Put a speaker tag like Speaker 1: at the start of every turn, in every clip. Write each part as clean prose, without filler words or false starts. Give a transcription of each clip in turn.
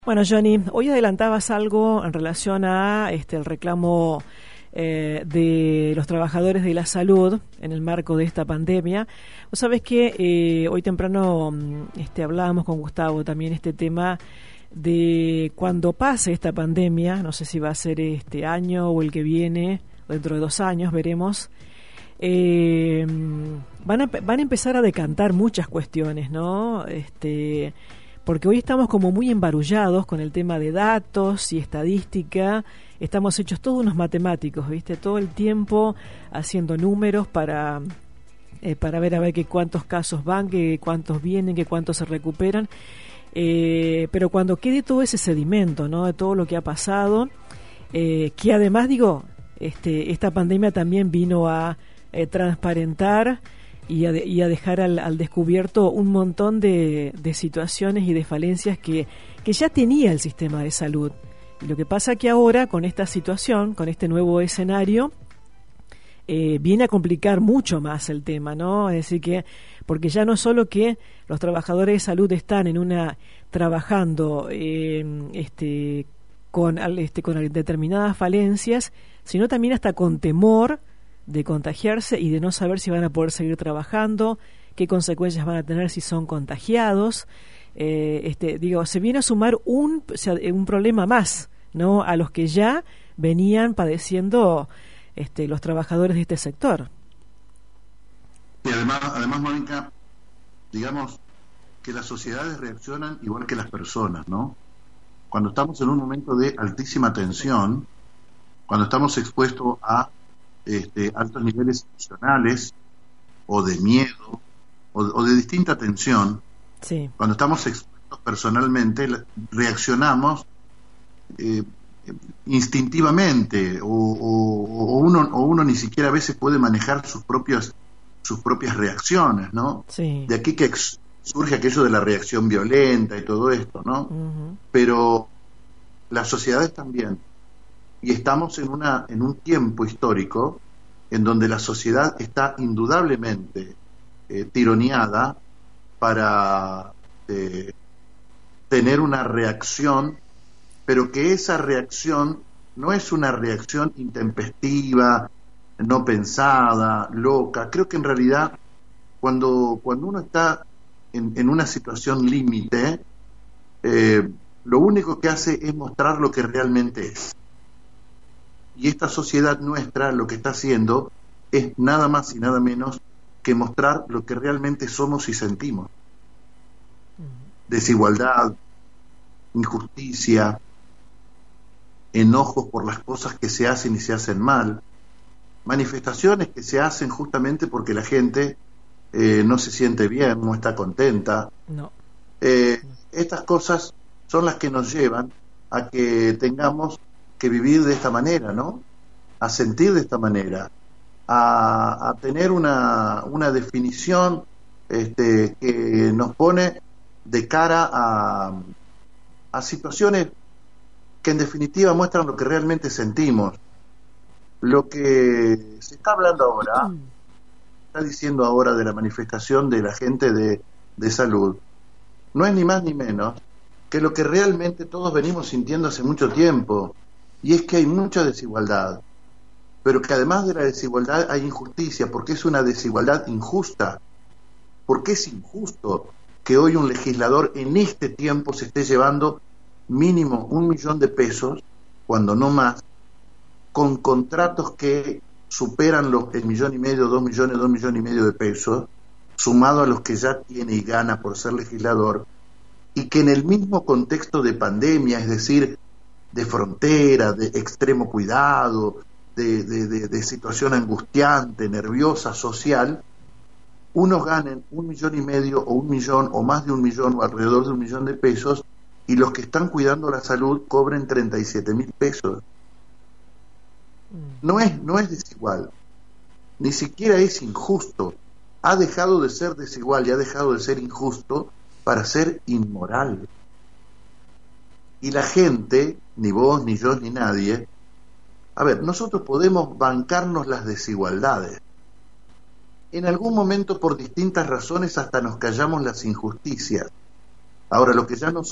Speaker 1: Bueno, Johnny, hoy adelantabas algo en relación a el reclamo de los trabajadores de la salud en el marco de esta pandemia. Vos sabés que hoy temprano hablábamos con Gustavo también este tema de cuando pase esta pandemia, no sé si va a ser este año o el que viene, o dentro de 2 años, veremos. Van a empezar a decantar muchas cuestiones, ¿no? Porque hoy estamos como muy embarullados con el tema de datos y estadística. Estamos hechos todos unos matemáticos, ¿viste? Todo el tiempo haciendo números para ver a ver que cuántos casos van, que cuántos vienen, que cuántos se recuperan. Pero cuando quede todo ese sedimento, ¿no? De todo lo que ha pasado, que además, esta pandemia también vino a transparentar y a dejar al descubierto un montón de situaciones y de falencias que ya tenía el sistema de salud. Y lo que pasa que ahora, con esta situación, con este nuevo escenario, viene a complicar mucho más el tema, ¿no? Es decir que, porque ya no solo que los trabajadores de salud están trabajando con determinadas falencias, sino también hasta con temor de contagiarse y de no saber si van a poder seguir trabajando, qué consecuencias van a tener si son contagiados. Se viene a sumar un problema más, ¿no? A los que ya venían padeciendo los trabajadores de este sector.
Speaker 2: Y además, Mónica, digamos que las sociedades reaccionan igual que las personas, ¿no? Cuando estamos en un momento de altísima tensión, cuando estamos expuestos a altos niveles emocionales o de miedo o de distinta tensión,
Speaker 1: sí.
Speaker 2: Cuando estamos expuestos personalmente, reaccionamos instintivamente o uno ni siquiera a veces puede manejar sus propias reacciones, ¿no?
Speaker 1: Sí.
Speaker 2: De aquí que surge aquello de la reacción violenta y todo esto, ¿no?
Speaker 1: Uh-huh.
Speaker 2: Pero las sociedades también. Y estamos en un tiempo histórico en donde la sociedad está indudablemente tironeada para tener una reacción, pero que esa reacción no es una reacción intempestiva, no pensada, loca. Creo que en realidad cuando uno está en una situación límite, lo único que hace es mostrar lo que realmente es. Y esta sociedad nuestra lo que está haciendo es nada más y nada menos que mostrar lo que realmente somos y sentimos. Desigualdad, injusticia, enojos por las cosas que se hacen y se hacen mal, manifestaciones que se hacen justamente porque la gente no se siente bien, no está contenta.
Speaker 1: No.
Speaker 2: Estas cosas son las que nos llevan a que tengamos que vivir de esta manera, ¿no? A sentir de esta manera, a tener una definición que nos pone de cara a situaciones que en definitiva muestran lo que realmente sentimos. Lo que se está hablando ahora, está diciendo ahora de la manifestación de la gente de salud, no es ni más ni menos que lo que realmente todos venimos sintiendo hace mucho tiempo. Y es que hay mucha desigualdad, pero que además de la desigualdad hay injusticia, porque es una desigualdad injusta, porque es injusto que hoy un legislador en este tiempo se esté llevando mínimo 1 millón de pesos, cuando no más, con contratos que superan el 1,5 millones, 2 millones, 2 millones y medio de pesos, sumado a los que ya tiene y gana por ser legislador, y que en el mismo contexto de pandemia, es decir, de frontera, de extremo cuidado, de situación angustiante, nerviosa, social, unos ganen 1,5 millones o 1 millón o más de 1 millón o alrededor de 1 millón de pesos, y los que están cuidando la salud cobren 37.000 pesos. No es desigual, ni siquiera es injusto. Ha dejado de ser desigual y ha dejado de ser injusto para ser inmoral. Y la gente, ni vos, ni yo, ni nadie, nosotros podemos bancarnos las desigualdades. En algún momento, por distintas razones, hasta nos callamos las injusticias. Ahora, lo que ya no soportamos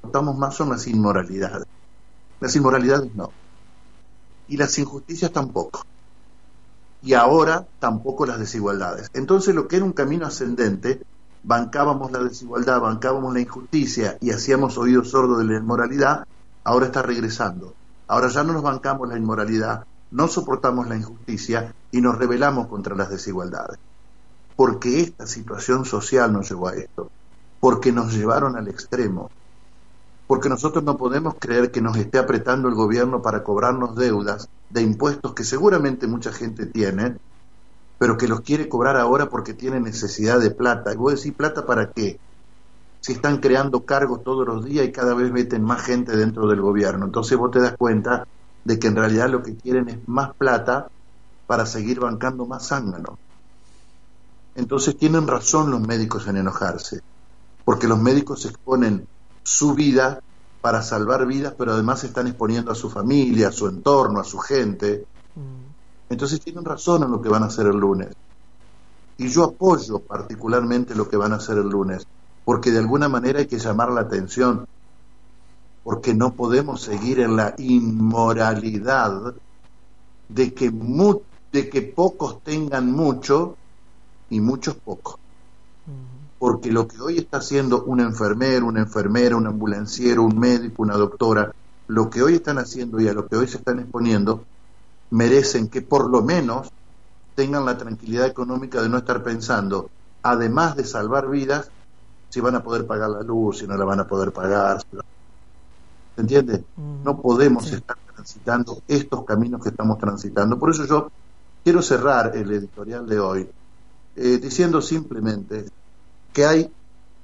Speaker 2: soportamos más son las inmoralidades. Las inmoralidades no. Y las injusticias tampoco. Y ahora tampoco las desigualdades. Entonces lo que era un camino ascendente, bancábamos la desigualdad, bancábamos la injusticia y hacíamos oídos sordos de la inmoralidad, ahora está regresando. Ahora ya no nos bancamos la inmoralidad, no soportamos la injusticia y nos rebelamos contra las desigualdades. Porque esta situación social nos llevó a esto. Porque nos llevaron al extremo. Porque nosotros no podemos creer que nos esté apretando el gobierno para cobrarnos deudas de impuestos que seguramente mucha gente tiene, pero que los quiere cobrar ahora porque tiene necesidad de plata. Y vos decís, ¿plata para qué? Si están creando cargos todos los días y cada vez meten más gente dentro del gobierno. Entonces vos te das cuenta de que en realidad lo que quieren es más plata para seguir bancando más zángano. Entonces tienen razón los médicos en enojarse, porque los médicos exponen su vida para salvar vidas, pero además están exponiendo a su familia, a su entorno, a su gente. Entonces tienen razón en lo que van a hacer el lunes. Y yo apoyo particularmente lo que van a hacer el lunes, porque de alguna manera hay que llamar la atención, porque no podemos seguir en la inmoralidad de que pocos tengan mucho y muchos pocos. Porque lo que hoy está haciendo un enfermero, una enfermera, un ambulanciero, un médico, una doctora, lo que hoy están haciendo y a lo que hoy se están exponiendo, merecen que por lo menos tengan la tranquilidad económica de no estar pensando, además de salvar vidas, si van a poder pagar la luz, si no la van a poder pagar. ¿Se entiende? No podemos estar transitando estos caminos que estamos transitando. Por eso yo quiero cerrar el editorial de hoy diciendo simplemente que hay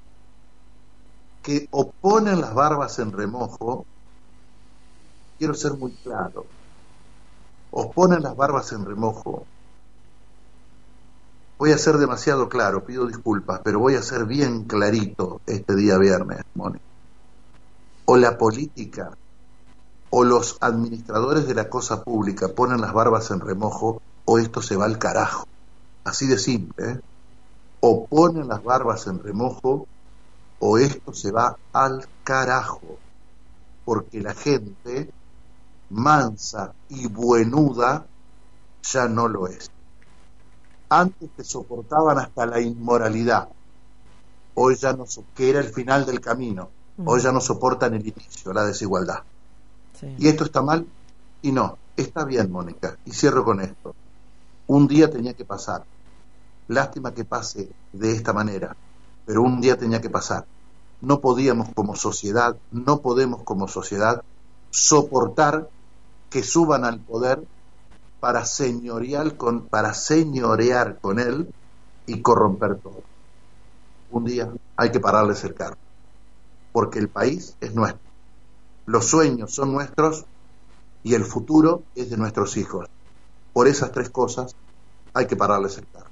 Speaker 2: que oponen las barbas en remojo. Quiero ser muy claro, os ponen las barbas en remojo. Voy a ser demasiado claro, pido disculpas, pero voy a ser bien clarito este día viernes, Mónica. O la política o los administradores de la cosa pública ponen las barbas en remojo, o esto se va al carajo. Así de simple, ¿eh? O ponen las barbas en remojo, o esto se va al carajo. Porque la gente mansa y buenuda ya no lo es. Antes te soportaban hasta la inmoralidad, hoy ya no, que era el final del camino, hoy ya no soportan el inicio, la desigualdad. Sí. Y esto está mal, y no, está bien, Mónica, y cierro con esto. Un día tenía que pasar, lástima que pase de esta manera, pero un día tenía que pasar. No podíamos como sociedad, no podemos como sociedad soportar que suban al poder para señorear con él y corromper todo. Un día hay que pararles el carro, porque el país es nuestro, los sueños son nuestros y el futuro es de nuestros hijos. Por esas tres cosas hay que pararles el carro.